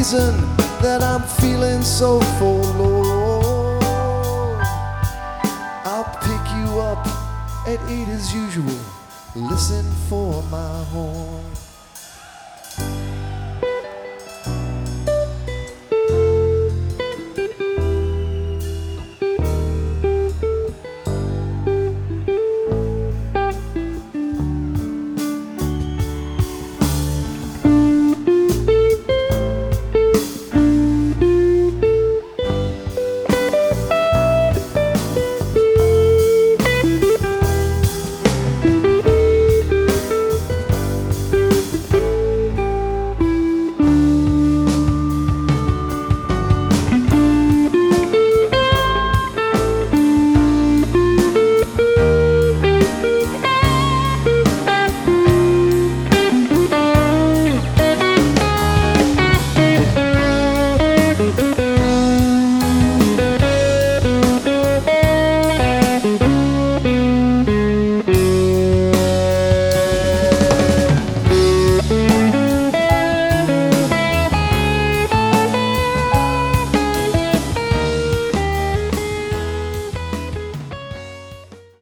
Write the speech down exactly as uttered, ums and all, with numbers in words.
reason that I'm feeling so forlorn. I'll pick you up at eight as usual. Listen for my horn.